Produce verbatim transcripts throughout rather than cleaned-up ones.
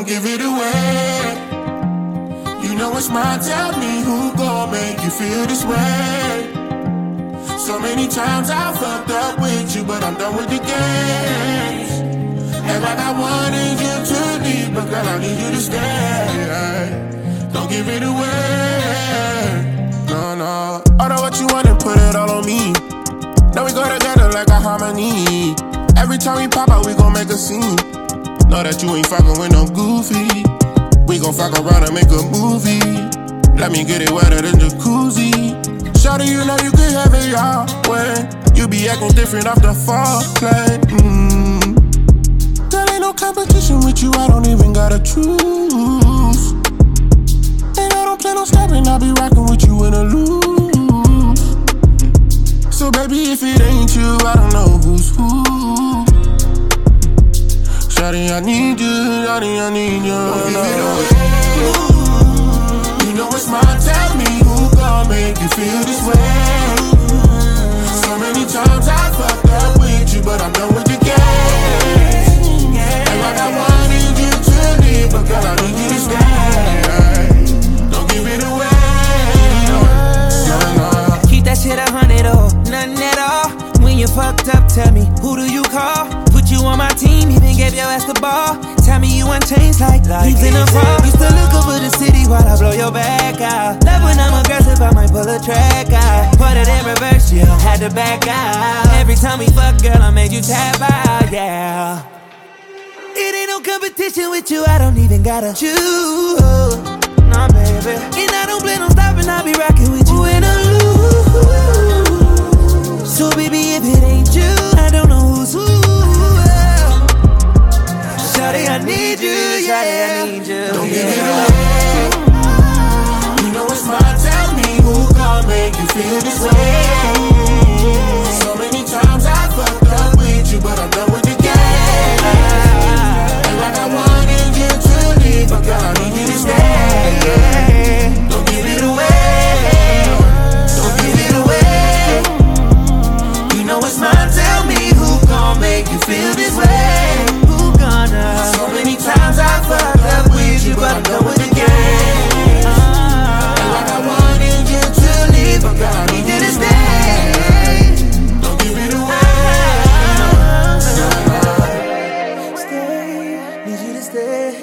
don't give it away. You know it's mine, tell me who gon' make you feel this way. So many times I fucked up with you, but I'm done with the games. And like I wanted you to leave, but girl, I need you to stay. Don't give it away. No, no. Order what you want and put it all on me. Now we go together like a harmony. Every time we pop out, we gon' make a scene. Know that you ain't fucking with no goofy. We gon' fuck around and make a movie. Let me get it wetter than jacuzzi. Shawty, you know you can have it your way. You be acting different off the foreplay. Mm. There ain't no competition with you, I don't even gotta choose. And I don't plan on stopping, I'll be rocking with you in a loop. So baby, if it ain't you, I don't know who's who. Shawty, I need you, shawty, I need you. Don't give it away. You know it's mine, tell me who gon' make you feel this way. So many times I fucked up with you, but I'm done with the game. And like I wanted you to leave, but girl, I need you to stay. Don't give it away. No, no. Keep that shit a hundred or nothing at all. When you fucked up, tell me, who do you call? Put you on my team, even gave your ass the ball. Tell me you unchanged like leaves in the fall. Used to look over the city while I blow your back out. Love when I'm aggressive, I might pull a track out. Put it in reverse, yeah, had to back out. Every time we fuck, girl, I made you tap out, yeah. It ain't no competition with you, I don't even gotta choose. Nah, baby. And I don't plan on stopping, I'll be rocking with you in a loop. So baby, if it ain't you, I don't know who's who. Shawty, I need you, yeah, I need you. Don't give it away. You know it's mine, tell me who gon' make you feel this way. So many times I fucked up with you, but I'm done with the game. And like I wanted you to leave, but girl, I need you to stay. Don't give it away. Don't give it away. You know it's mine, tell me who gon' make you feel this way. So many times I fucked up with you, but I'm done with the game. And like I wanted you to leave, but girl, I need you to stay. Don't give it away. Stay, need you to stay.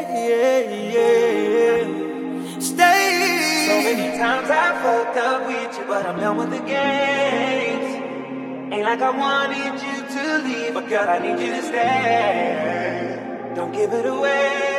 Stay. So many times I fucked up with you, but I'm done with the games. Ain't like I wanted you to leave, but girl, I need you to stay. Don't give it away.